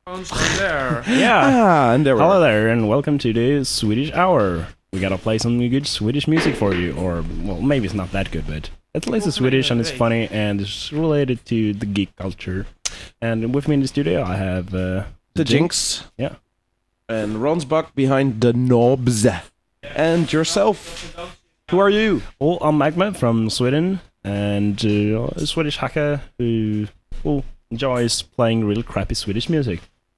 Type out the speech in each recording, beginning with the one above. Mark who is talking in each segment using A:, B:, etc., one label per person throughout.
A: Phones are there.
B: Yeah.
C: And there we
B: Hello
C: are.
B: there, and welcome to the Swedish Hour. We gotta play some good Swedish music for you, or, well, maybe it's not that good, but at least it's Swedish and it's funny and it's related to the geek culture. And with me in the studio, I have
C: The Jinx.
B: Yeah.
C: And Ronsbach behind the knobs. And yourself. Who are you?
B: Well, I'm Magma from Sweden, and a Swedish hacker who enjoys playing real crappy Swedish music.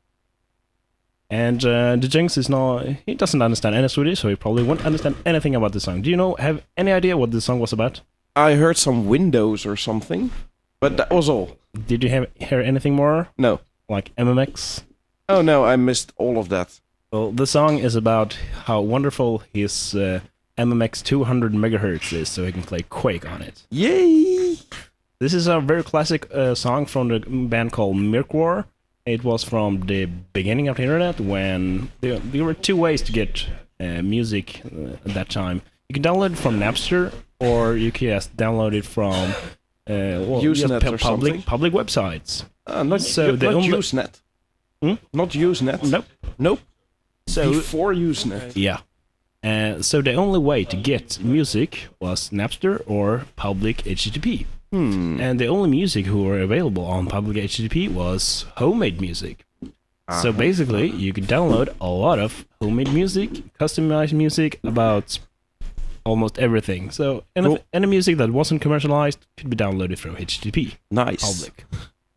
B: And the Jinx is not, he doesn't understand any Swedish, so he probably won't understand anything about the song. Do you have any idea what the song was about?
C: I heard some windows or something, but that was all.
B: Did you hear anything more?
C: No.
B: Like MMX?
C: Oh no, I missed all of that.
B: Well, the song is about how wonderful his MMX 200 megahertz is, so he can play Quake on it.
C: Yay!
B: This is a very classic song from the band called Mirkwar. It was from the beginning of the internet when there were two ways to get music at that time. You can download it from Napster, or you can just download it from
C: Usenet or something?
B: public websites.
C: Not
B: So the
C: not
B: only-
C: Usenet.
B: Hmm?
C: Not Usenet.
B: Nope.
C: Nope.
B: So
C: Before Usenet.
B: yeah. So the only way to get music was Napster or public HTTP. And the only music who were available on public HTTP was homemade music. So basically, you could download a lot of homemade music, customized music about almost everything. So any music that wasn't commercialized could be downloaded through HTTP,
C: Nice.
B: public.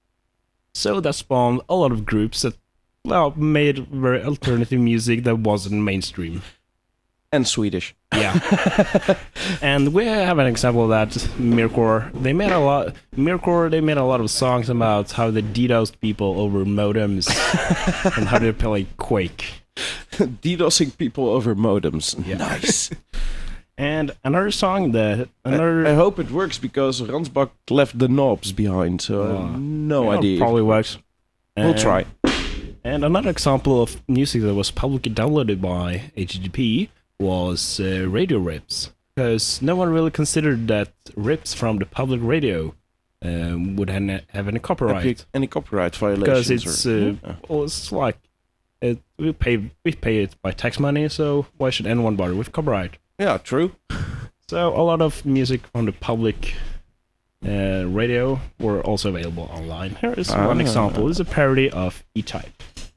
B: So that spawned a lot of groups that made very alternative music that wasn't mainstream.
C: And Swedish.
B: Yeah. And we have an example of that, Mirkor. They made a lot of songs about how they DDoSed people over modems and how they play Quake.
C: DDoSing people over modems.
B: Yeah.
C: Nice.
B: And another song
C: I hope it works because Ransbach left the knobs behind, so I have no idea.
B: Probably works.
C: We'll try.
B: And another example of music that was publicly downloaded by HTTP was radio rips, because no one really considered that rips from the public radio would have any copyright,
C: Any copyright
B: because
C: violations?
B: it's like we pay it by tax money, so why should anyone bother with copyright?
C: Yeah, true.
B: So a lot of music from the public radio were also available online. Here is one example. It's a parody of E-Type.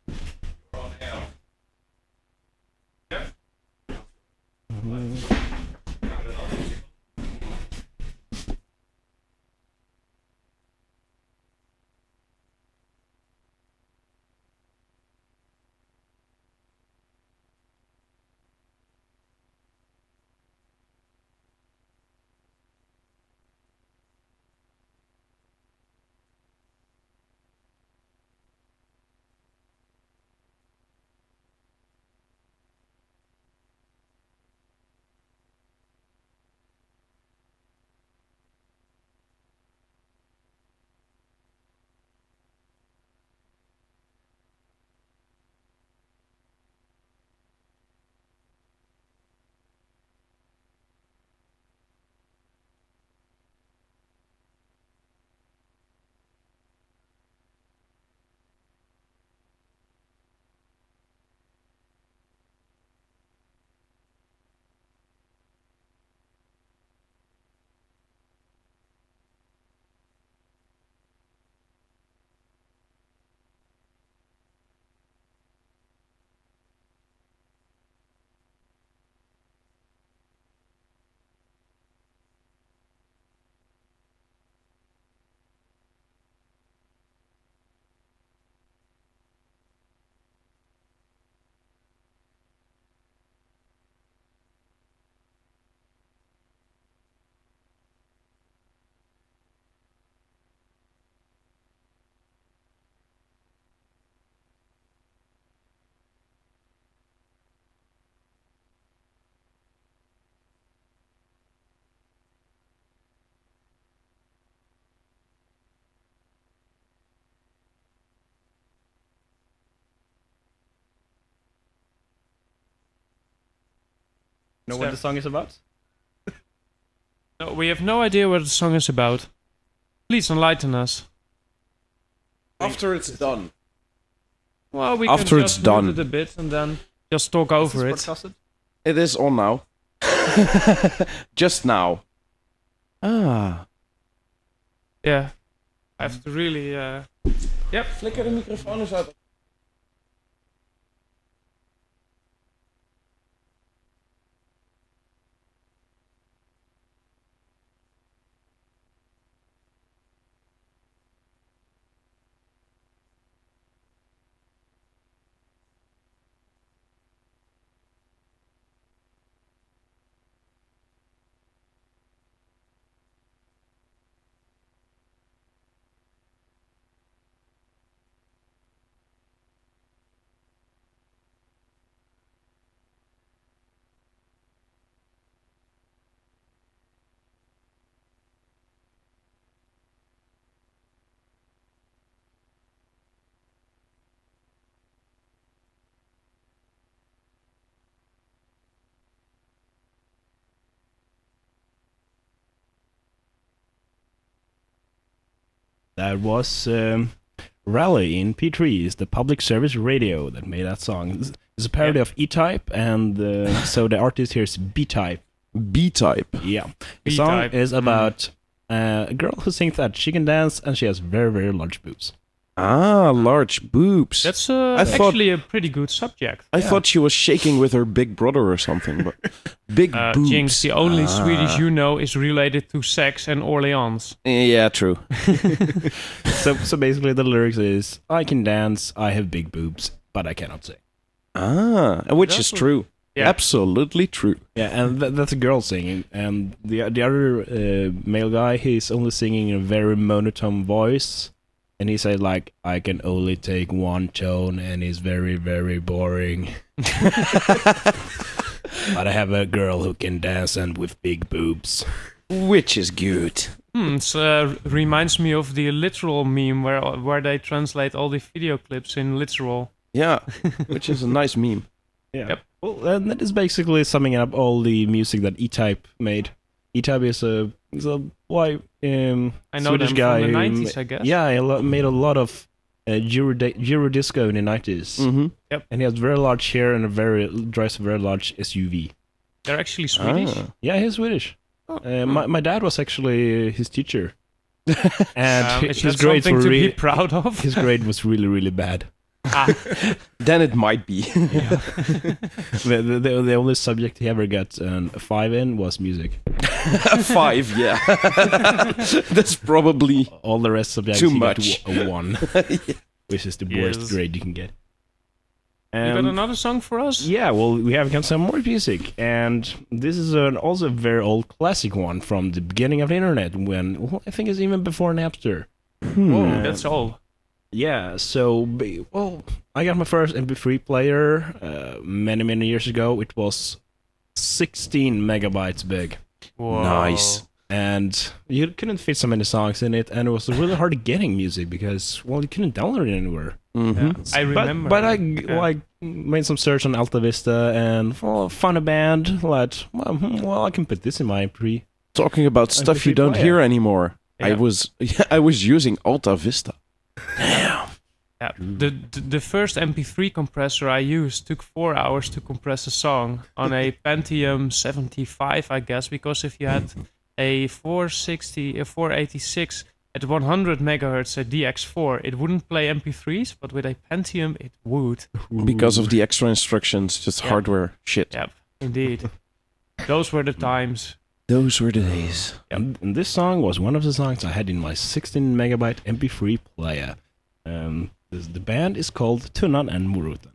B: Know what the song is about?
A: No, we have no idea what the song is about. Please enlighten us.
C: After it's done.
A: Well, we
C: After
A: can
C: it's
A: just
C: done.
A: mute it a bit and then just talk over it.
C: It is on now. Just now. Ah.
A: Yeah. I have to really... Yep.
C: Flikker de microfoon eens uit.
B: That was Rally in P3 is the public service radio that made that song. It's a parody of E-Type, and so the artist here is B-Type.
C: B-type.
B: Yeah. The song
A: B-Type.
B: is about a girl who sings that she can dance and she has very, very large boobs.
C: Ah, large boobs.
A: That's
C: thought-
A: actually a pretty good subject.
C: I thought she was shaking with her big brother or something, but big boobs.
A: Jinx, the only Swedish you know is related to sex and Orleans.
C: Yeah, true.
B: So basically the lyrics is, I can dance, I have big boobs, but I cannot sing.
C: Ah, which is true.
A: Yeah.
C: Absolutely true.
B: Yeah, and that's a girl singing, and the other male guy, he's only singing in a very monotone voice, and he said like, I can only take one tone, and it's very, very boring. But I have a girl who can dance and with big boobs.
C: Which is good.
A: It reminds me of the literal meme where they translate all the video clips in literal.
C: Yeah, which is a nice meme.
B: Yeah.
A: Yep.
B: Well, and that is basically summing up all the music that E-Type made. E-Type is a white
A: I know
B: Swedish
A: them
B: guy
A: from the
B: who
A: 90s, I guess.
B: Yeah, he made a lot of Euro disco in the 90s.
C: Mm-hmm.
B: And he has very large hair and drives a very large SUV.
A: They're actually Swedish.
B: Yeah, he's Swedish.
A: Oh.
B: My dad was actually his teacher. And
A: Is
B: his
A: that
B: grades
A: something
B: were
A: to be proud of?
B: his grade was really, really bad.
C: Then it might be.
B: The only subject he ever got a 5 in was music.
C: A 5, yeah. That's probably
B: All the rest subjects
C: Too
B: he
C: much.
B: got a 1, which is the worst
A: Yes.
B: grade you can get.
A: You got another song for us?
B: Yeah, well, we have got some more music, and this is also a very old classic one from the beginning of the internet, when I think it's even before Napster.
A: Whoa, that's all.
B: Yeah, so I got my first MP3 player many, many years ago. It was 16 megabytes big,
A: Whoa.
C: Nice.
B: and you couldn't fit so many songs in it, and it was really hard getting music because, well, you couldn't download it anywhere.
C: Mm-hmm.
A: I remember.
B: But I
A: Yeah.
B: like made some search on Alta Vista and found a band that, well, I can put this in my MP3.
C: Talking about stuff you don't
B: player.
C: hear anymore.
A: Yeah.
C: I was using Alta Vista.
A: Yeah. The first MP3 compressor I used took 4 hours to compress a song on a Pentium 75, I guess, because if you had a 486 at 100 megahertz at DX4, it wouldn't play MP3s, but with a Pentium, it would.
C: Because of the extra instructions, just
A: Yeah.
C: hardware shit.
A: Yep, indeed. Those were the times.
C: Those were the days.
B: And this song was one of the songs I had in my 16 megabyte MP3 player. The band is called Tunnan and Moroten.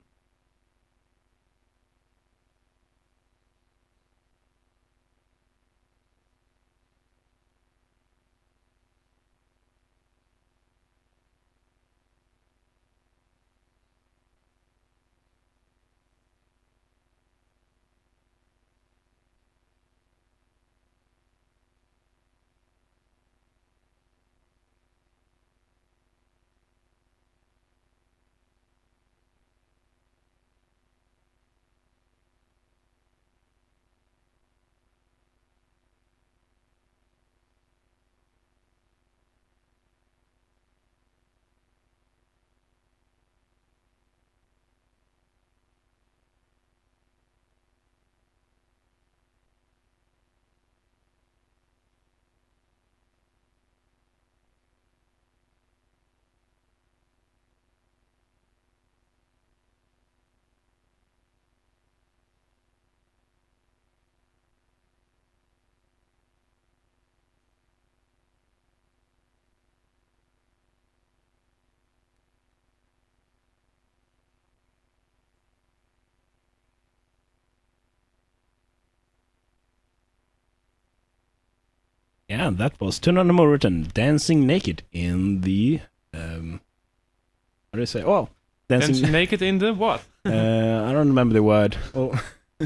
B: And that was Turn on the Motorton, Dancing Naked in the... what do you say? Oh,
A: Dancing naked in the what?
B: I don't remember the word. Oh.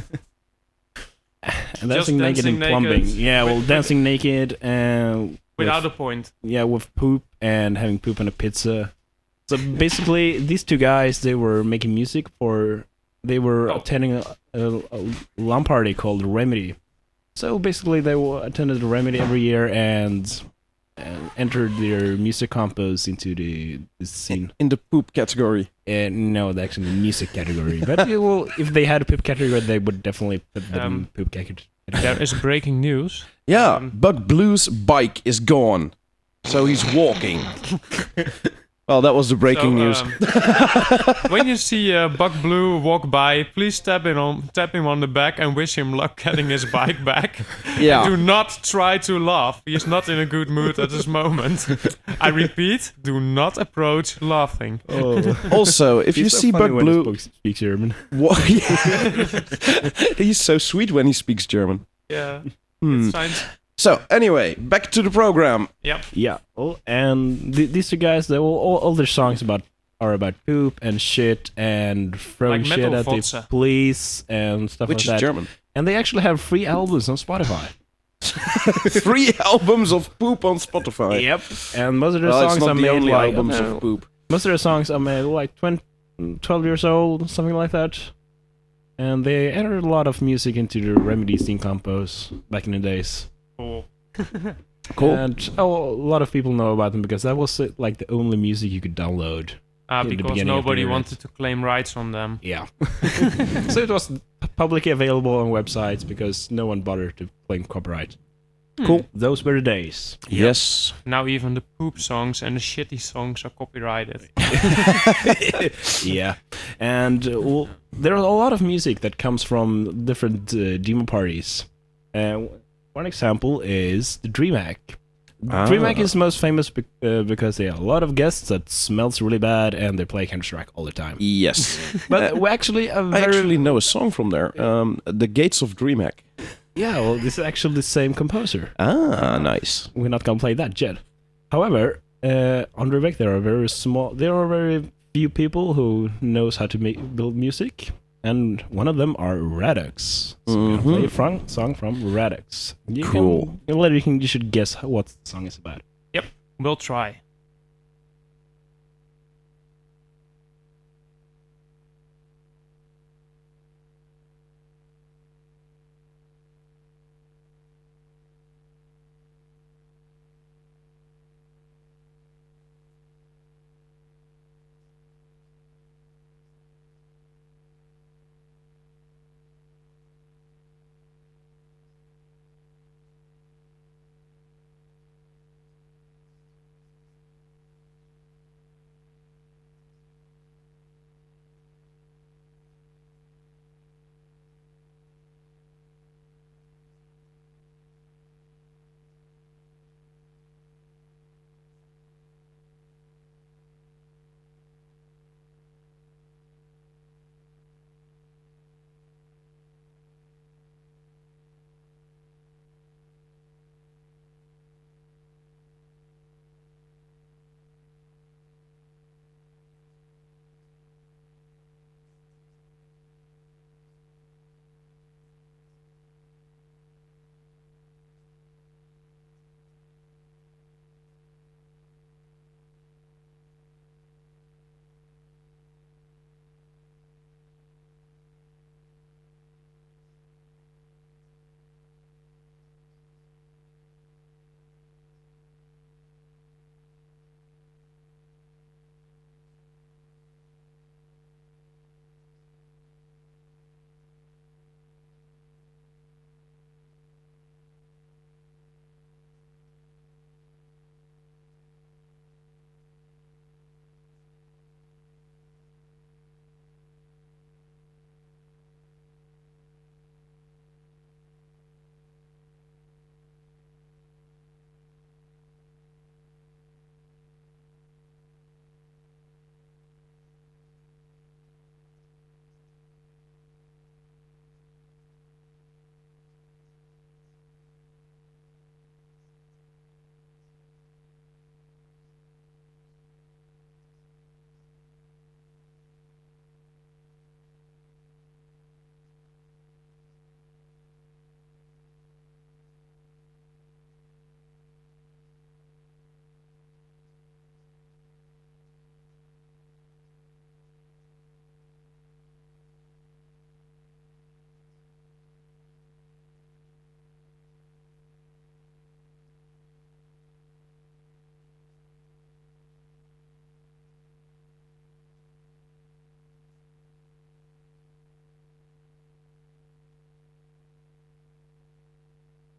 B: And dancing naked in plumbing. Yeah, well, dancing naked
A: without a point.
B: Yeah, with poop and having poop on a pizza. So basically, these two guys, they were making music for... They were attending a LAN party called Remedy. So basically, they attended Remedy every year and entered their music compos into the scene.
C: In the poop category.
B: No, actually the music category. But if they had a poop category, they would definitely put them in poop category.
A: There is breaking news.
C: Yeah, Bug Blue's bike is gone. So he's walking. Well, that was the breaking news.
A: When you see Bug Blue walk by, please tap him on the back and wish him luck getting his bike back.
C: Yeah.
A: Do not try to laugh. He is not in a good mood at this moment. I repeat, do not approach laughing.
B: Oh.
C: Also, if you
B: He's so
C: see
B: funny
C: Bug
B: when he
C: Blue...
B: speaks German.
C: He's so sweet when he speaks German.
A: Yeah. It sounds...
C: So, anyway, back to the program.
A: Yep.
B: Yeah. Oh, and these two guys, they all their songs are about poop and shit and throwing
A: Like
B: shit
A: Metal
B: at the
A: Fotze.
B: police and stuff
C: Which
B: like
C: is
B: that.
C: German.
B: And they actually have 3 albums on Spotify.
C: 3 albums of poop on Spotify.
B: Yep. And most of their
C: Well, it's
B: songs
C: not
B: are
C: the
B: made
C: only
B: like
C: albums of poop.
B: most of their songs are made like 12 years old, something like that. And they entered a lot of music into the Remedy scene compos back in the days.
A: Cool.
C: Cool.
B: And a lot of people know about them because that was like the only music you could download. In the
A: Because
B: beginning of the
A: nobody
B: internet.
A: wanted to claim rights on them.
B: Yeah. So it was publicly available on websites because no one bothered to claim copyright.
C: Cool.
B: Those were the days.
C: Yes.
A: Now even the poop songs and the shitty songs are copyrighted.
B: Yeah. And there are a lot of music that comes from different demo parties. One example is the DreamHack. DreamHack is most famous because they have a lot of guests that smells really bad and they play Counter-Strike all the time.
C: Yes.
B: But we actually
C: I actually know a song from there. The Gates of DreamHack.
B: Yeah, well, this is actually the same composer.
C: Ah, nice.
B: We're not gonna play that yet. However, on DreamHack there are very few people who knows how to build music. And one of them are Radix. So we're gonna play a song from Radix.
C: Cool.
B: You should guess what the song is about.
A: Yep, we'll try.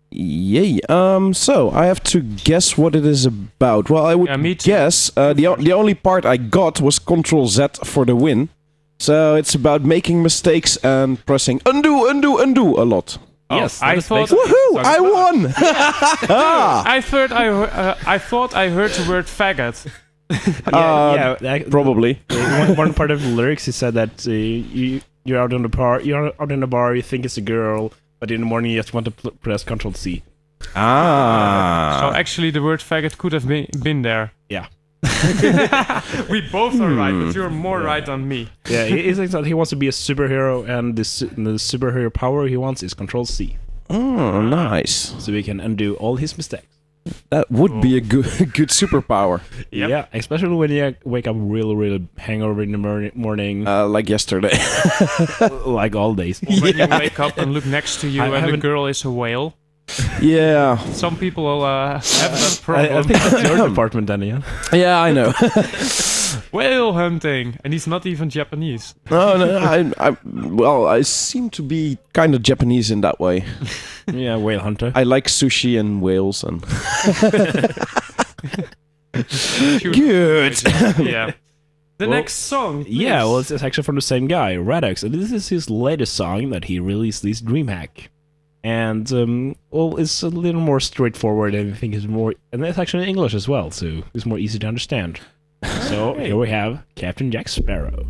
C: Yay. So I have to guess what it is about. Well, I would
A: Yeah, me too.
C: guess the only part I got was Control Z for the win. So it's about making mistakes and pressing undo, undo, undo a lot.
B: Yes,
A: I
B: that is
A: thought.
B: basically-
C: Woohoo! I won! Ah!
A: I thought I heard the word faggot.
C: Probably.
B: one part of the lyrics, he said that you're out on you're out in the bar, you think it's a girl, but in the morning you just want to press Control C.
C: Ah.
A: So actually, the word faggot could have been there.
B: Yeah.
A: We both are right, but you're more right than me.
B: Yeah, he thinks that he wants to be a superhero, and the superhero power he wants is Control C,
C: Oh, nice.
B: so he can undo all his mistakes.
C: That would be a good good superpower.
A: Yep.
B: Yeah, especially when you wake up really hangover in the morning,
C: Like yesterday.
B: like all days.
A: Or when you wake up and look next to you
B: I
A: and the
B: haven't-
A: girl is a whale.
C: Yeah.
A: Some people have that problem.
B: I think that's your department, then, Ian.
C: Yeah, I know.
A: Whale hunting, and he's not even Japanese.
C: No, well, I seem to be kind of Japanese in that way.
B: Yeah, whale hunter.
C: I like sushi and whales and.
A: Cute.
C: Good.
A: Yeah. The
B: Well,
A: next song.
B: Yeah,
A: please.
B: well, it's actually from the same guy, Radix, and this is his latest song that he released, this DreamHack. And well, it's a little more straightforward, and I think it's more, and it's actually in English as well, so it's more easy to understand. So here we have Captain Jack Sparrow.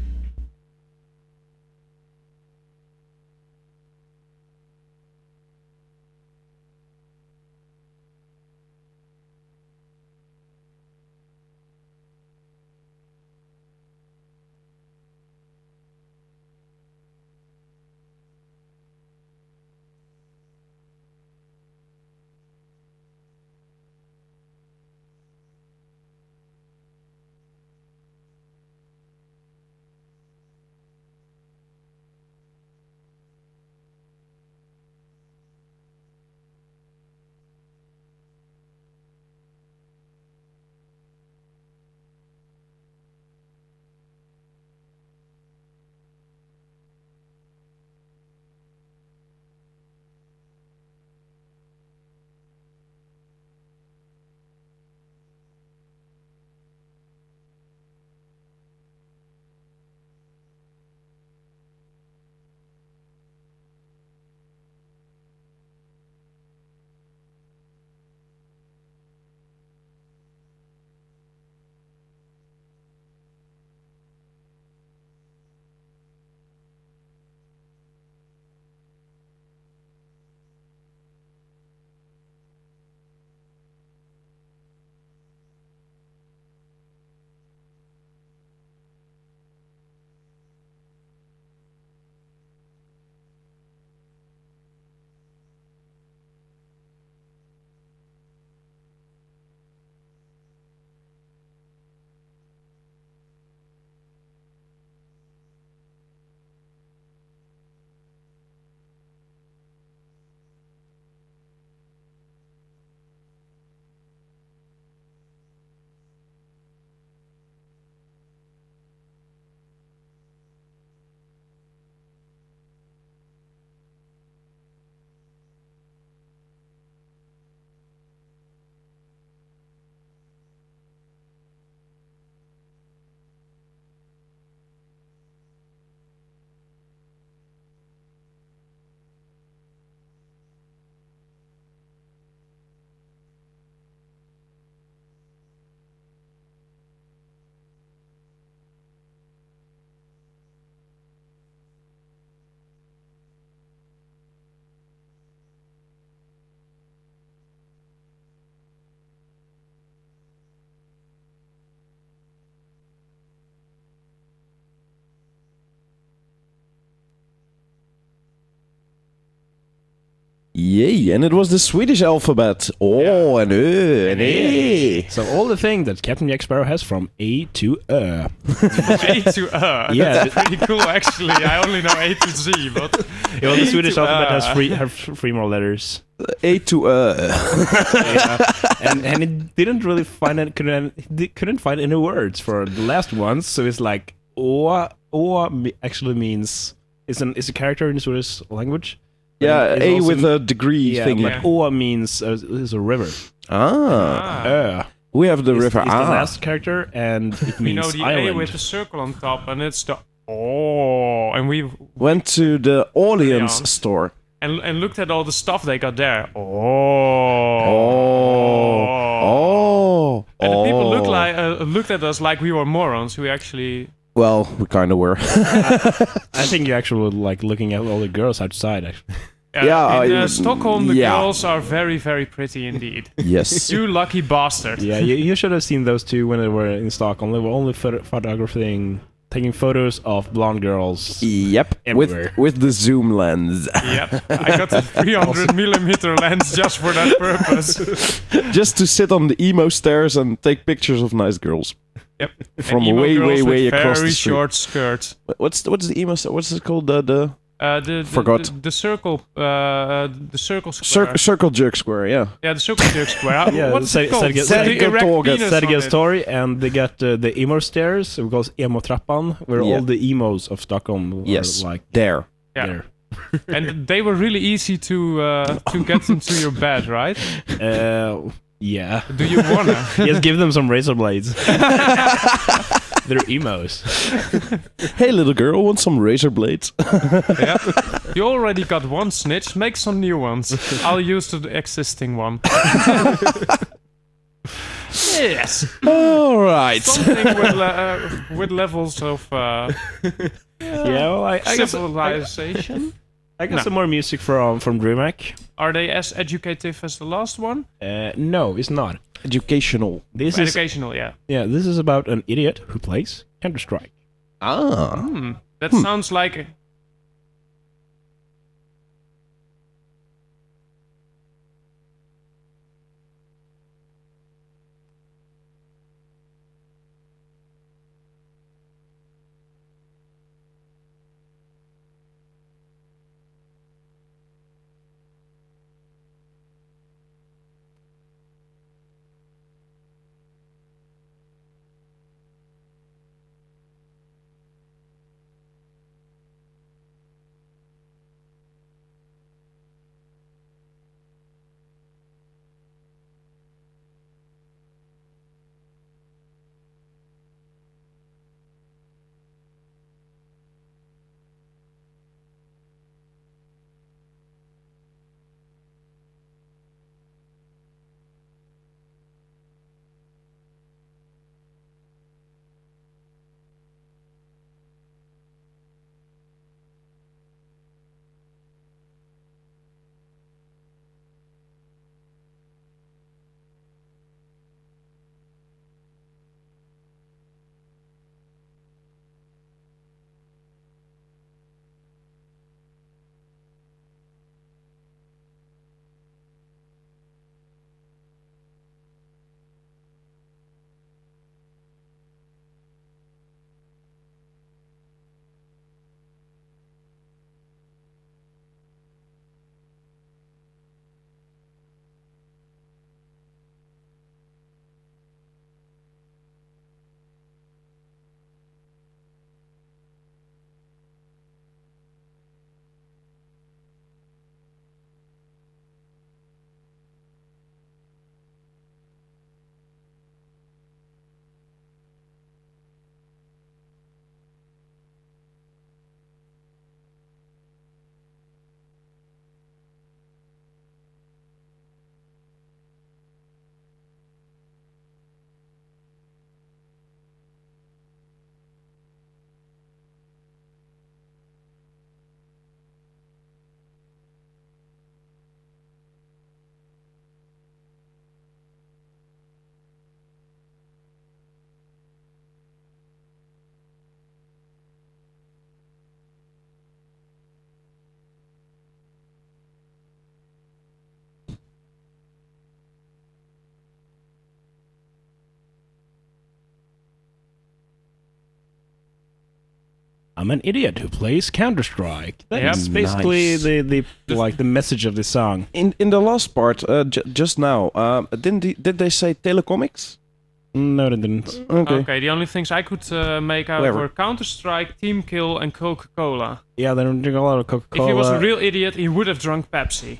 C: Yay, and it was the Swedish alphabet. Oh, and and A.
B: So all the things that Captain Jack Sparrow has from A to
A: A to
B: Yeah,
A: That's pretty cool, actually. I only know A to Z, but
B: well, the
A: A
B: Swedish
A: to
B: alphabet has three more letters.
C: A to
B: Yeah. and it didn't really couldn't find any words for the last ones, so it's like actually means it's a character in the Swedish language,
C: Yeah,
B: It's
C: A
B: also-
C: with a degree
B: Yeah,
C: thingy.
B: but O means is a river.
C: Ah. We have the
B: Is
C: river.
B: the
C: Ah.
B: last character, and it
A: You
B: means
A: know the
B: island.
A: A with the circle on top, and it's the oh, and we
C: Went to the audience
A: Yeah.
C: store.
A: and looked at all the stuff they got there.
C: Oh. Oh.
A: And the people
C: Oh.
A: looked at us like we were morons. We actually
C: Well, we kind of were.
B: I think you actually were like looking at all the girls outside. Actually,
C: Yeah,
A: in
C: I-
A: Stockholm, the
C: yeah.
A: girls are very, very pretty indeed.
C: Yes.
A: You lucky bastard.
B: yeah, you should have seen those two when they were in Stockholm. They were only taking photos of blonde girls.
C: Yep.
B: Everywhere.
C: With the zoom lens.
A: Yep, I got a 300mm lens just for that purpose.
C: Just to sit on the emo stairs and take pictures of nice girls.
A: Yep,
C: From
A: And emo
C: way,
A: girls
C: way,
A: with
C: way across the
A: very
C: street.
A: short skirts.
C: What's the emo star? What's it called? Forgot.
A: The circle, the circle square.
C: Circle jerk square, yeah.
A: Yeah, the circle jerk square.
B: Yeah,
A: What's it called?
B: Sergels
A: The erect penis on
B: Sergels
A: it.
B: Torg, and they got the emo stairs because emo trappan, where
C: Yeah.
B: all the emos of Stockholm
C: Yes.
B: are like
C: There.
A: Yeah.
B: there.
A: And they were really easy to get into your bed, right?
B: Yeah.
A: Do you wanna?
B: Just give them some razor blades. They're emos.
C: Hey, little girl, want some razor blades?
A: Yeah. You already got one snitch. Make some new ones. I'll use the existing one. Yes.
C: All right.
A: Something with levels of
B: Yeah, well, I guess
A: civilization.
B: I got
A: No.
B: some more music from DreamHack.
A: Are they as educative as the last one?
B: No, it's not.
C: Educational.
B: This is
A: Educational, yeah.
B: this is about an idiot who plays Counter-Strike.
C: Ah.
A: That sounds like
B: I'm an idiot who plays Counter-Strike. That's
A: Yep.
B: basically
C: Nice.
B: the message of the song.
C: In the last part, just now, did they say telecomics?
B: No, they didn't.
C: Okay.
A: The only things I could make out
C: Whatever.
A: were Counter-Strike, Team Kill, and Coca-Cola.
B: Yeah, they don't drink a lot of Coca-Cola.
A: If he was a real idiot, he would have drunk Pepsi.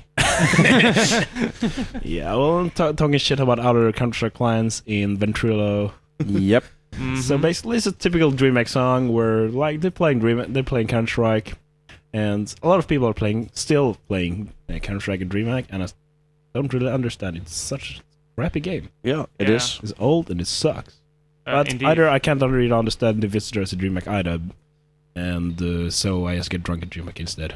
B: Yeah, well, I'm talking shit about other Counter-Strike clients in Ventrilo.
C: Yep.
B: So basically, it's a typical DreamHack song where, like, they're playing Counter-Strike, and a lot of people are still playing Counter-Strike and DreamHack, and I don't really understand. It's such a crappy game.
C: Yeah, it
A: Yeah.
C: is.
B: It's old and it sucks. But
A: Indeed.
B: either I can't really understand the visitor as a DreamHack either, and so I just get drunk at DreamHack instead.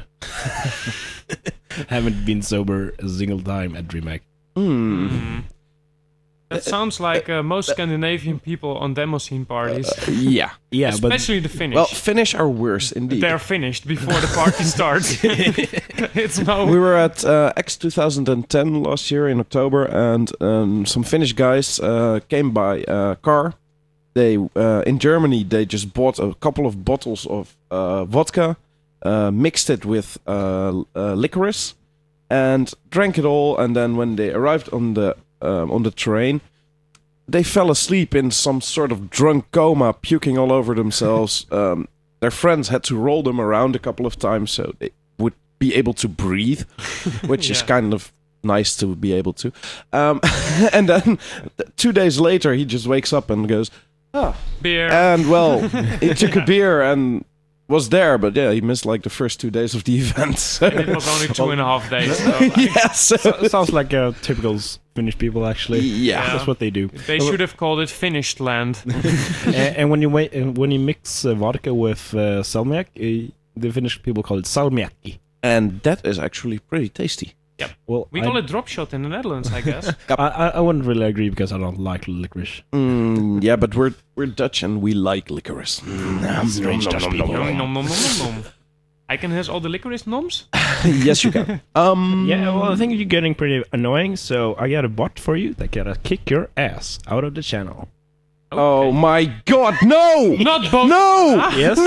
B: Haven't been sober a single time at DreamHack.
A: Mm. That sounds like most Scandinavian people on demo scene parties.
C: Yeah.
B: Yeah, but
A: Especially the Finnish.
C: Well, Finnish are worse indeed.
A: They're finished before the party starts. It's no...
C: We were at X 2010 last year in October, and some Finnish guys came by car. They in Germany they just bought a couple of bottles of vodka, mixed it with licorice, and drank it all. And then when they arrived on the train, they fell asleep in some sort of drunk coma, puking all over themselves. Their friends had to roll them around a couple of times so they would be able to breathe, which is kind of nice to be able to. And then 2 days later, he just wakes up and goes,
A: beer.
C: and well, he took a beer and was there, but yeah, he missed like the first 2 days of the event. So.
A: And it was only 2.5 days. So
C: Yeah, so
B: it sounds like typical Finnish people actually.
C: yeah.
B: That's what they do.
A: they should have called it Finished Land.
B: And when you mix vodka with salmiak, the Finnish people call it salmiakki.
C: And that is actually pretty tasty.
B: Well,
A: We call it drop shot in the Netherlands, I guess.
B: I wouldn't really agree because I don't like licorice.
C: Yeah, but we're Dutch and we like licorice.
B: Strange Dutch people.
A: Nom, nom, nom, nom, nom. I can has all the licorice noms?
C: Yes, you can.
B: Yeah, well, I think you're getting pretty annoying, so I got a bot for you that gotta kick your ass out of the channel.
C: Oh my God, no!
A: Not both.
C: No!
B: Yes?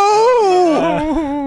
C: No!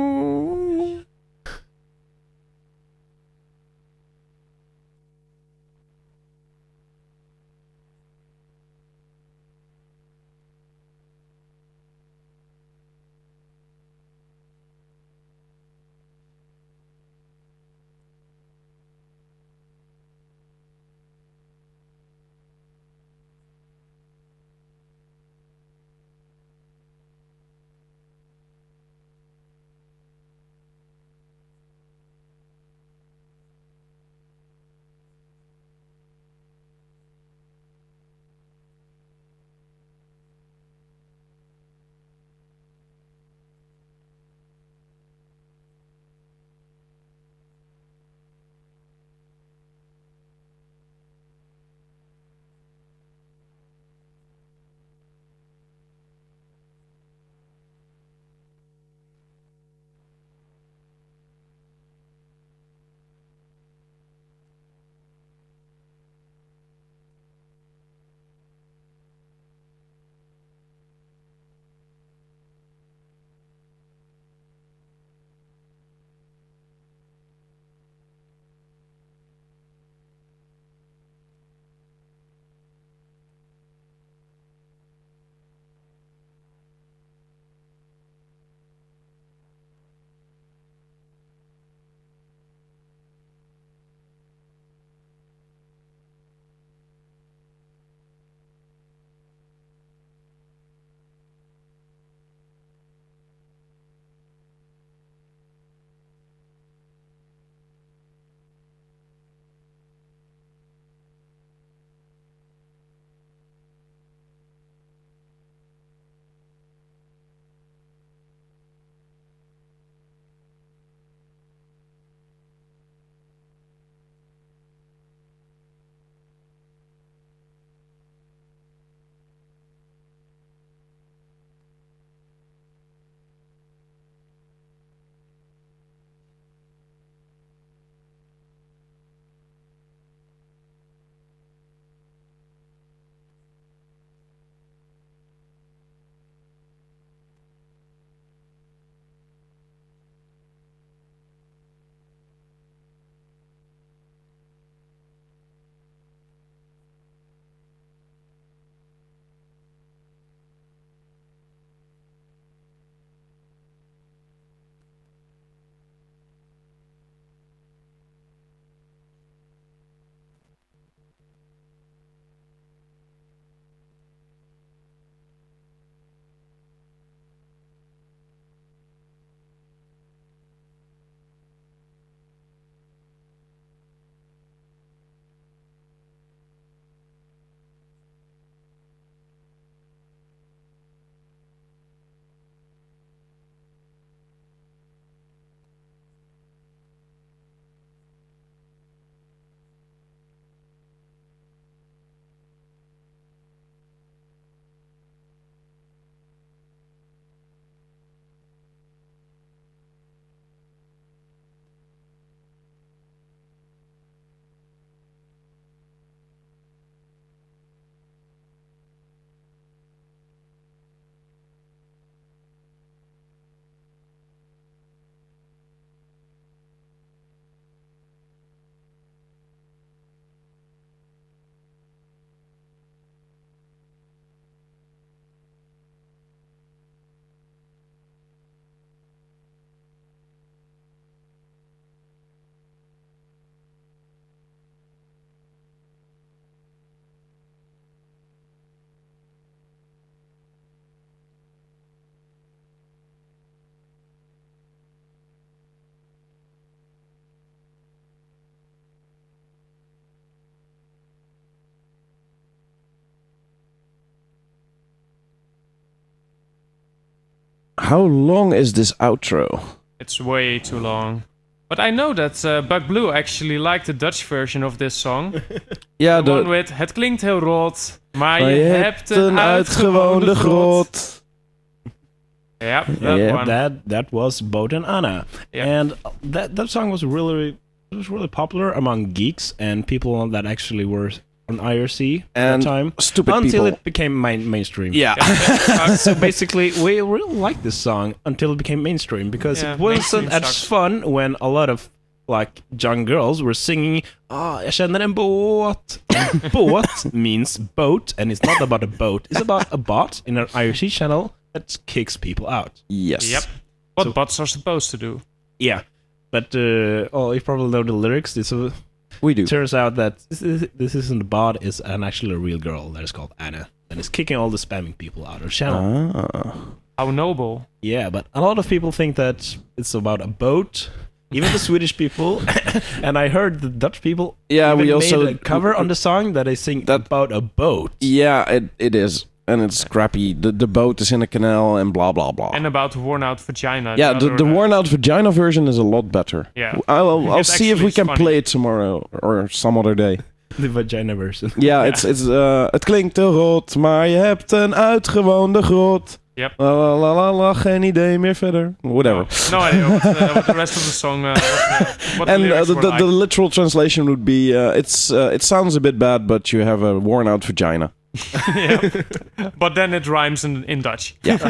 C: How long is this outro?
A: It's way too long. But I know that Buck Blue actually liked the Dutch version of this song.
C: Yeah,
A: The one with het klinkt heel rot, maar
C: maar
A: je hebt een uitgewoonde grot. Yeah, that
C: Yeah,
A: one.
B: That was Boat and Anna,
A: Yeah.
B: and that song was really popular among geeks and people that actually were on IRC at
C: And
B: the time
C: stupid
B: until
C: people.
B: it became mainstream.
C: Yeah.
B: So basically, we really liked this song until it became mainstream because
A: Yeah,
B: it wasn't
A: mainstream
B: as
A: sucks.
B: fun when a lot of like young girls were singing jag känner en båt. And båt means boat, and it's not about a boat. It's about a bot in an IRC channel that kicks people out.
C: Yes.
A: Yep. What
B: So-
A: bots are supposed to do.
B: Yeah, but you probably know the lyrics.
C: We do.
B: Turns out that this isn't a bot; it's actually a real girl that is called Anna, and is kicking all the spamming people out of the channel.
C: Ah.
A: How noble.
B: Yeah, but a lot of people think that it's about a boat. Even the Swedish people, and I heard the Dutch people.
C: Yeah,
B: even
C: we also
B: made a cover on the song that they sing
C: That-
B: about a boat.
C: Yeah, it is, and it's crappy. The boat is in a canal and blah blah blah.
A: And about worn out vagina.
C: Yeah, the worn out vagina version is a lot better.
A: Yeah.
C: I'll
A: It's
C: see if
A: actually
C: we can
A: funny.
C: play it tomorrow or some other day.
B: The vagina version.
C: Ja, het klinkt te rot, maar je hebt een uitgewoonde grot.
A: Yep.
C: La la la la la, geen idee meer verder. Whatever.
A: No idea what the rest of the song what the
C: And
A: lyrics were
C: the
A: like.
C: literal translation would be, it sounds a bit bad, but you have a worn out vagina.
A: Yeah. But then it rhymes in Dutch.
C: Yeah.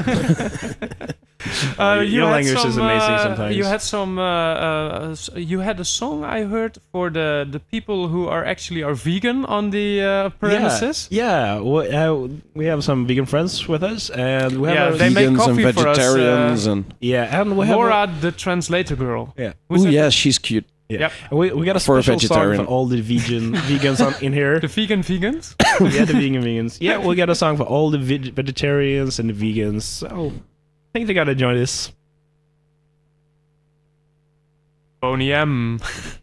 B: Your language is amazing sometimes.
A: You had some. You had a song I heard for the people who are vegan on the premises.
B: Yeah, we have some vegan friends with us, and we have
A: Yeah,
B: a-
A: they make
C: Vegans and
A: coffee for us,
C: vegetarians and...
B: and we have
A: Laura, the translator girl.
B: yeah.
A: Who's
C: Oh
A: that?
C: yeah, she's cute.
A: Yep.
B: We got a
C: For a
B: special song
C: vegetarian.
B: for all the vegans in here.
A: The vegan vegans.
B: Yeah, the vegans. Yeah, we got a song for all the vegetarians and the vegans. So I think they gotta join this.
A: Boney M.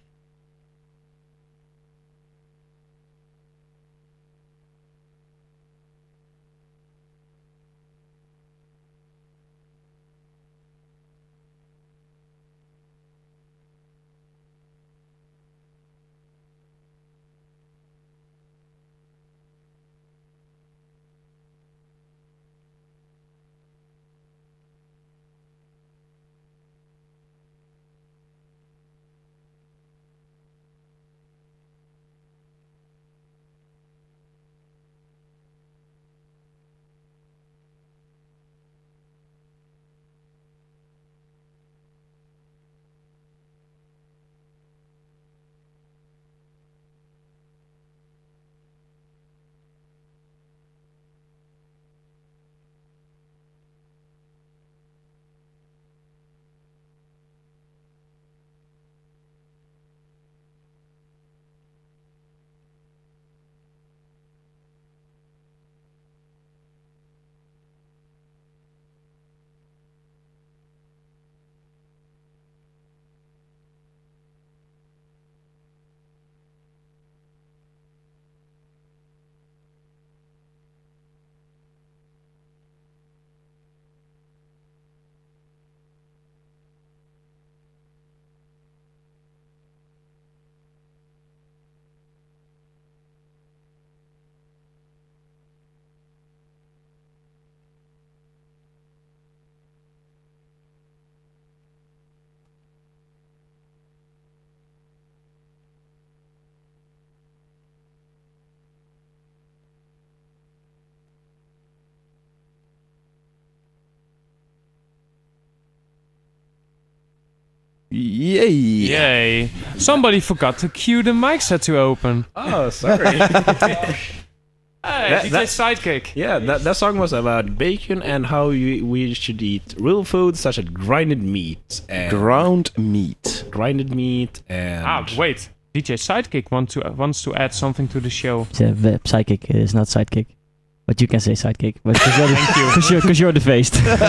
C: Yay!
A: Yay. Somebody forgot to cue the mic set to open.
B: Oh, sorry.
A: Hey, DJ
B: that-
A: Sidekick.
B: Yeah, that song was about bacon and how we should eat real food such as grinded meat and
C: Ground meat.
B: and
A: Wait. DJ Sidekick wants to add something to the show.
D: Psychic is not sidekick. But you can say sidekick. But because you're the face.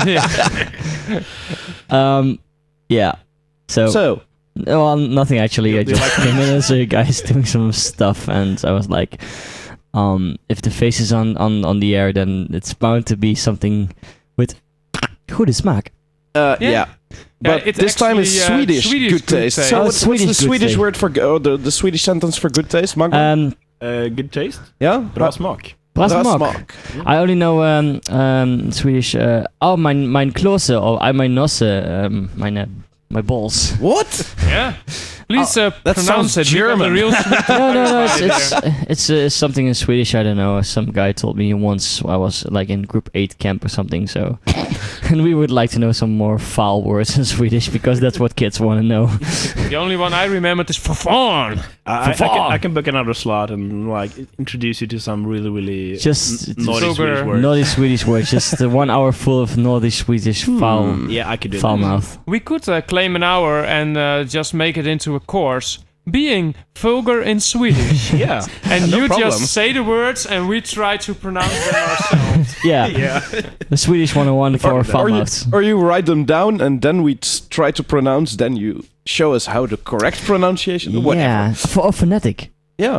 D: Yeah. So, well, nothing actually. I
B: Do you
D: just came in and saw you guys doing some stuff, and I was like, if the face is on the air, then it's bound to be something with goede smaak.
C: Yeah. But
A: it's
C: this time is
A: actually,
C: Swedish good taste. So
D: Oh,
C: what's
D: Swedish
C: the
D: good
C: Swedish
D: taste.
C: word for the Swedish sentence for good taste, Magda?
B: Good taste.
C: yeah?
B: Bra smak.
D: Bra
C: Bra
D: smak.
C: smak.
D: I only know Swedish. Mein Klose or mein Nosse, my balls.
C: What?
A: Yeah. Please
C: that
A: pronounce
C: sounds
A: it. We got
C: German.
A: the real
D: No, it's something in Swedish. I don't know. Some guy told me once I was like in group 8 camp or something. So, and we would like to know some more foul words in Swedish because that's what kids want to know.
A: The only one I remembered is "fafan."
B: I can book another slot and like introduce you to some really
D: Just
B: naughty Swedish words.
D: naughty Swedish words. Just 1 hour full of naughty Swedish foul
B: Yeah, I could do
D: foul
B: that.
D: mouth.
A: We could claim an hour and just make it into a course. Being vulgar in Swedish.
B: Yeah.
A: And
B: No
A: you
B: problem.
A: just say the words and we try to pronounce them ourselves.
D: Yeah,
B: Yeah.
D: the Swedish 101 for foul
C: Or
D: mouths.
C: you write them down and then we try to pronounce. Then you show us how the correct pronunciation. Whatever.
D: Yeah, for phonetic.
C: Yeah.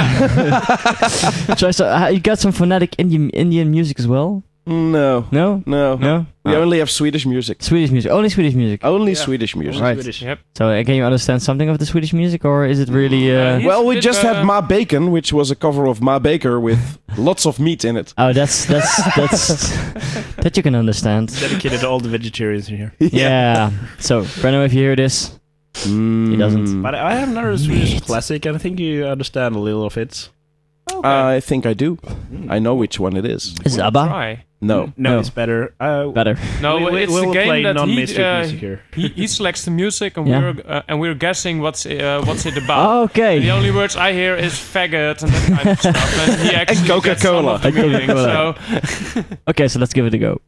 D: So you got some phonetic Indian music as well?
C: No.
D: No,
C: No.
D: no.
C: We only have Swedish music.
D: Swedish music, only Swedish music.
C: Only
B: Yeah.
C: Swedish music.
D: Right.
B: Swedish.
A: Yep.
D: So can you understand something of the Swedish music, or is it really?
A: It's
C: Well, we
A: a bit,
C: just had Ma Bacon, which was a cover of Ma Baker with lots of meat in it.
D: Oh, that's that you can understand.
B: Dedicated to all the vegetarians in here.
D: Yeah. So, Brenno, if you hear this, he doesn't.
B: But I have another Swedish classic, and I think you understand a little of it.
C: I think I do. I know which one it is.
D: Is it ABBA?
A: Try.
C: No.
B: No,
D: No.
B: it's better.
D: Better.
A: No,
B: we
A: it's
B: will
A: the game
B: play
A: that
B: non-mainstream music here.
A: he selects the music and
D: Yeah.
A: we're guessing what's it about.
D: Okay.
A: The only words I hear is faggot and that kind of stuff. And he actually gets some
C: Coca-Cola.
A: of the
D: And
A: meaning,
D: Coca-Cola.
A: so
D: Okay, so let's give it a go.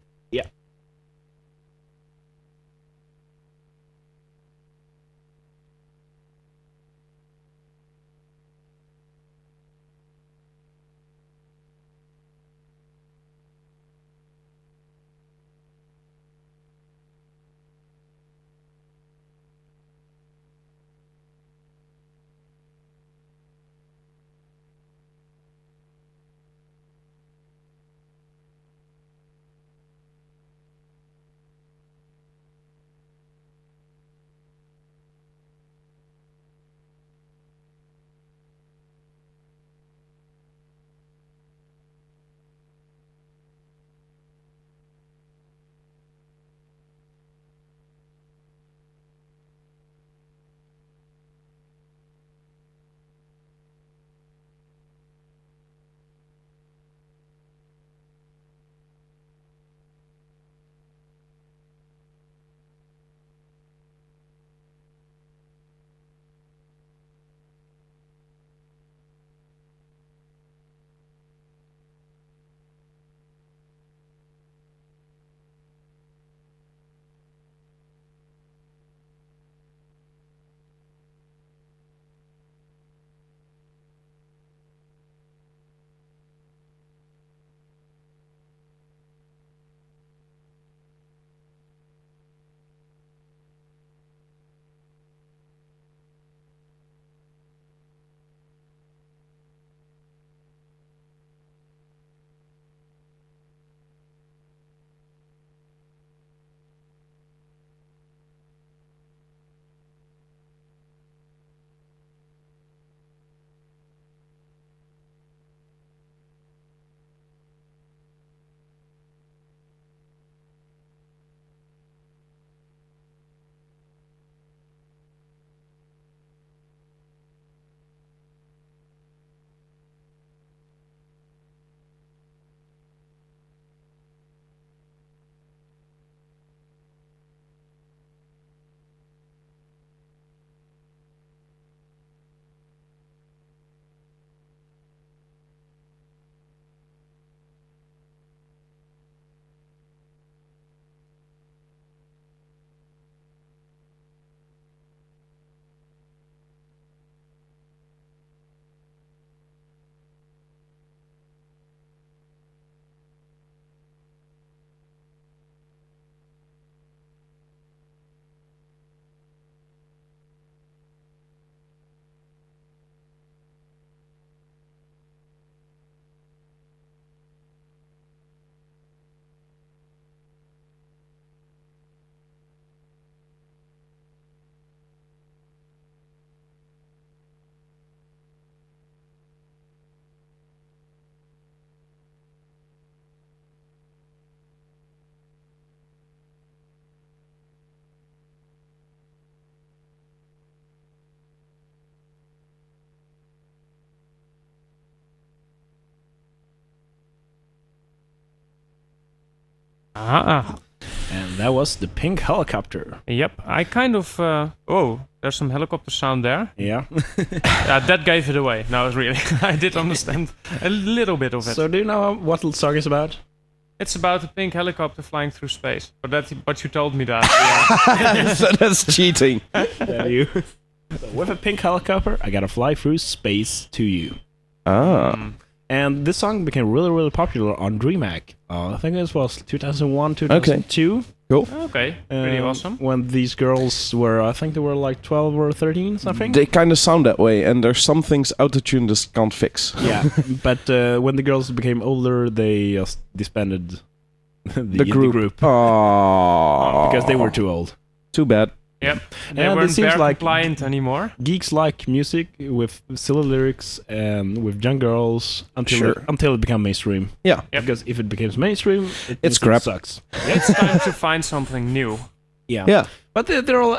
A: Ah.
B: And that was the Pink Helicopter.
A: Yep. I kind of. Oh, there's some helicopter sound there.
B: Yeah.
A: That gave it away. No, really. I did understand a little bit of it.
B: So do you know what the song is about?
A: It's about a pink helicopter flying through space. But you told me that. Yeah.
C: So that's cheating.
B: Tell you. So with a pink helicopter, I gotta fly through space to you.
C: Ah.
B: And this song became really, really popular on DreamHack. I think this was 2001, 2002.
C: Cool.
A: Okay. Pretty awesome.
B: When these girls were, I think they were like 12 or 13, something.
C: They kind of sound that way, and there's some things autotune just can't fix.
B: Yeah, but when the girls became older, they disbanded
C: The group. Oh,
B: because they were too old.
C: Too bad.
A: Yep. They
B: And it
A: weren't
B: seems
A: very
B: like
A: compliant anymore.
B: geeks like music with silly lyrics and with young girls until it became mainstream.
C: Yeah.
A: Yep.
B: Because if it becomes mainstream,
C: It's crap.
B: sucks.
A: It's time to find something new.
C: Yeah.
B: But they're all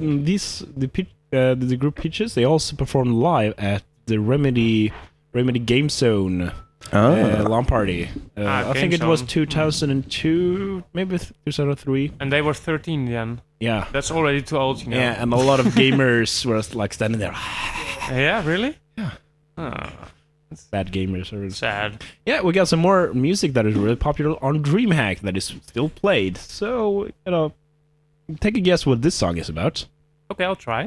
B: the group Peaches. They also performed live at the Remedy Game Zone LAN party. I think it was
A: Game
B: 2002, maybe 2003.
A: And they were 13 then.
B: Yeah.
A: That's already too old, you know.
B: Yeah, and a lot of gamers were like standing there.
A: Yeah, really?
B: Yeah.
A: Oh,
B: Bad gamers.
A: sad.
B: Yeah, we got some more music that is really popular on DreamHack that is still played. So, take a guess what this song is about.
A: Okay, I'll try.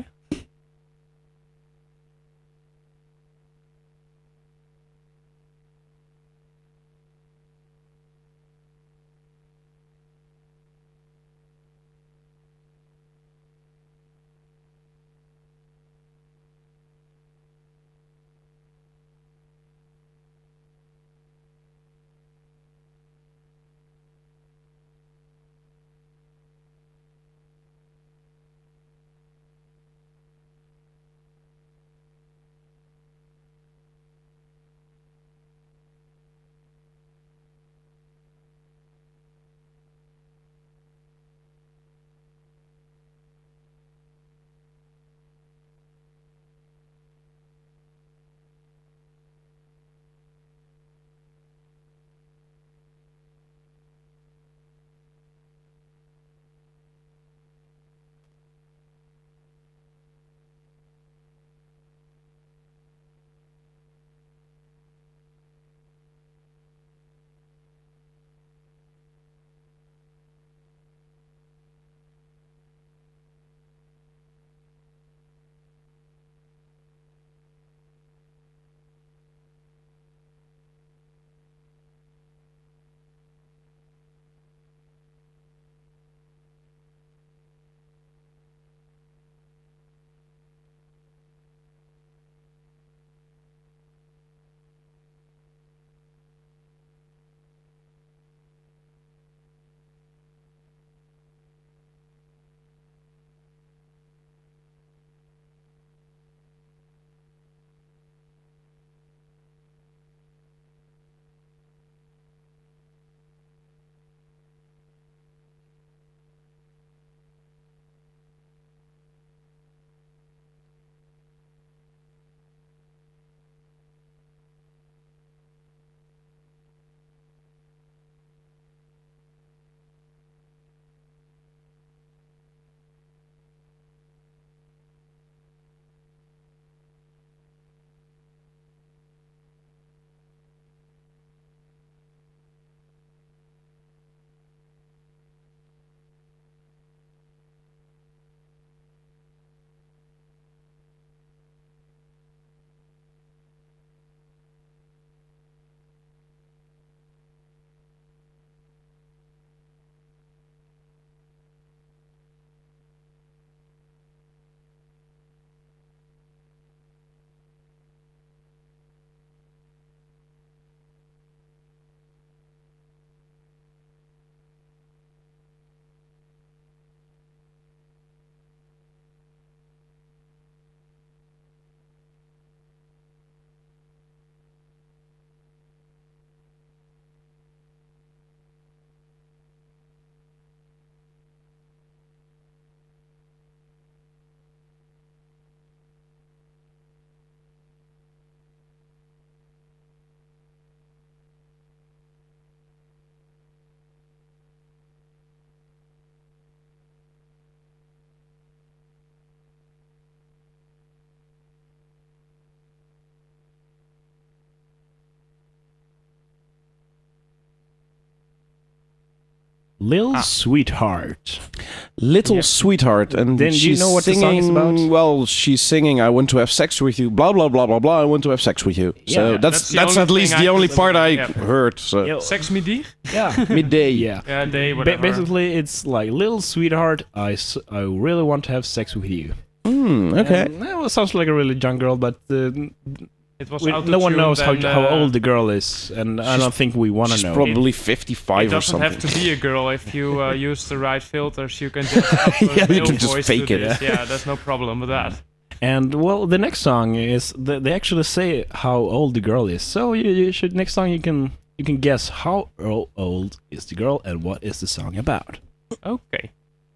B: Lil Sweetheart.
C: Little
B: Yeah.
C: Sweetheart, and
B: Then do you
C: she's
B: know what the
C: singing,
B: song is about?
C: Well, she's singing, "I want to have sex with you," blah blah blah blah blah. I want to have sex with you. So
B: Yeah,
C: that's
A: that's the
C: at
A: only
C: least
A: thing
C: the
A: I
C: only
A: can
C: part I
A: listen to,
C: heard. So
B: Yo,
A: Sex midi?
B: yeah.
C: midday.
B: Yeah.
A: Yeah, day, whatever.
B: Basically, it's like, Little Sweetheart, I really want to have sex with you.
C: Okay.
B: And, well, it sounds like a really young girl, but
A: It was
B: no one knows
A: autotuned
B: how
A: and,
B: old the girl is, and I don't think we want to
C: She's
B: know.
C: probably
A: It
C: 55 or
A: doesn't
C: something.
A: have to be a girl if you use the right filters. You can just upload
C: Yeah, you
A: male
C: can just
A: voice
C: fake
A: to
C: it.
A: this. Yeah, there's no problem with that.
B: And well, the next song is they actually say how old the girl is. So you should next song you can guess how old is the girl and what is the song about.
A: Okay.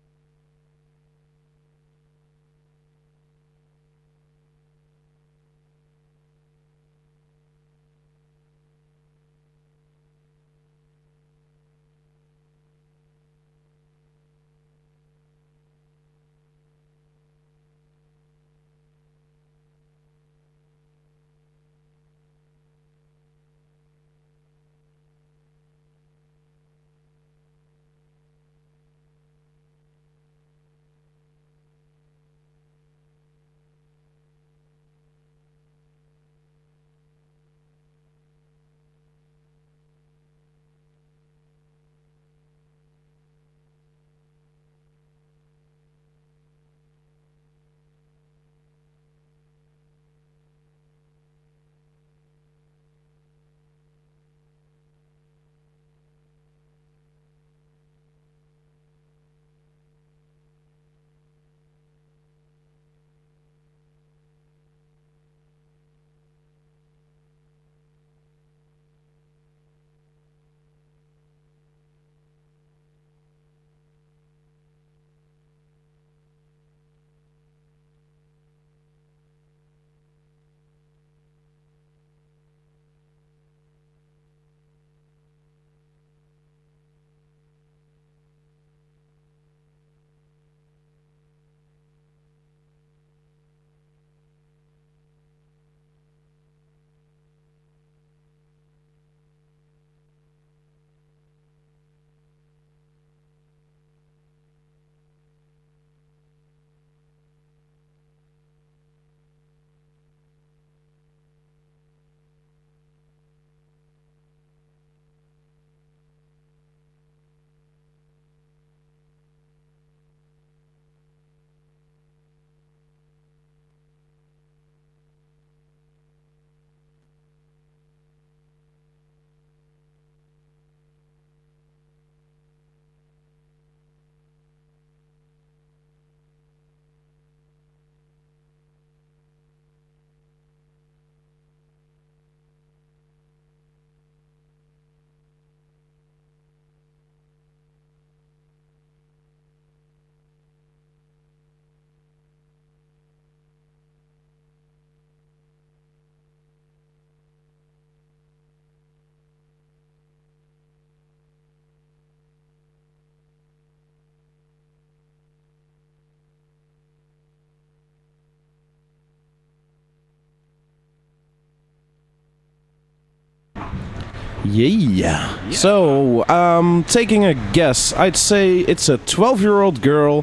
C: Yeah. So, taking a guess, I'd say it's a 12-year-old girl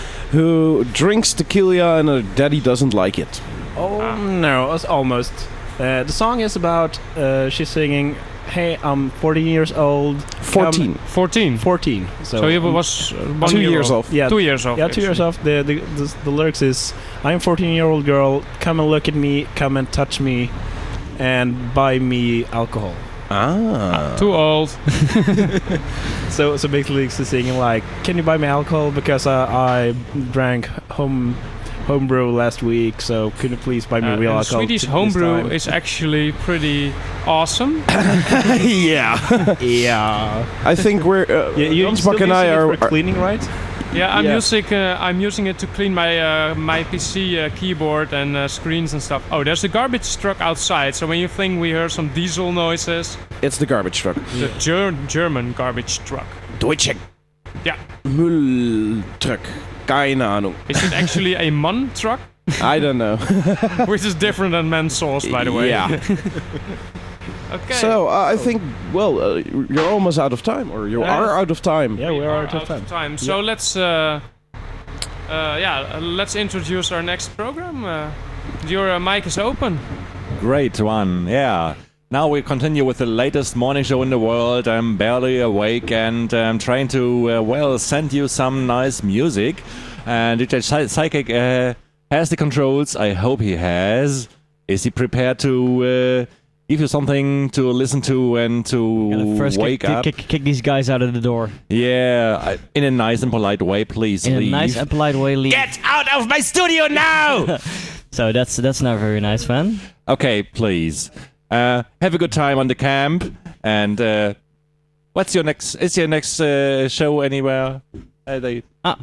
C: who drinks tequila and her daddy doesn't like it.
B: Oh no, it's almost. The song is about she's singing, "Hey, I'm 14 years old."
C: 14.
A: 14.
B: 14.
A: So he was 1
C: 2
A: year
C: years
A: old.
C: off.
B: Yeah,
A: 2 years off.
B: Yeah, 2 years
A: actually.
B: off. The lyrics is, "I'm 14-year-old girl. Come and look at me. Come and touch me, and buy me alcohol."
C: Ah.
A: Too old.
B: So basically, it's singing like, "Can you buy me alcohol because I drank homebrew last week? So could you please buy me real
A: And
B: alcohol?"
A: Swedish
B: this
A: homebrew
B: time?"
A: is actually pretty awesome.
C: Yeah.
B: Yeah.
C: I think we're...
B: You
C: Hansbach
B: still
C: and I
B: using it
C: are...
B: for cleaning, right?
A: Yeah,
C: Yeah.
A: I'm using it to clean my PC keyboard and screens and stuff. Oh, there's a garbage truck outside. So when you think we heard some diesel noises,
C: It's the garbage truck.
A: the German garbage truck.
C: Deutsche
A: Yeah,
C: Mülltruck. Keine Ahnung.
A: is it actually a MAN truck?
C: I don't know.
A: Which is different than men's sauce, by the way.
C: Yeah.
A: Okay.
C: So I think, well, you're almost out of time, or you are out of time.
B: Yeah, we are out of time.
A: So let's let's introduce our next program. Your mic is open.
E: Great one, yeah. Now we continue with the latest morning show in the world. I'm barely awake and I'm trying to, send you some nice music. And DJ Psychic has the controls. I hope he has. Is he prepared to give you something to listen to and to
D: First
E: wake up?
D: kick these guys out of the door.
E: Yeah, in a nice and polite way, please
D: In
E: leave.
D: a nice and polite way, leave.
E: Get out of my studio now!
D: So that's not very nice, man.
E: Okay, please. Have a good time on the camp. And what's your next? Is your next show anywhere? They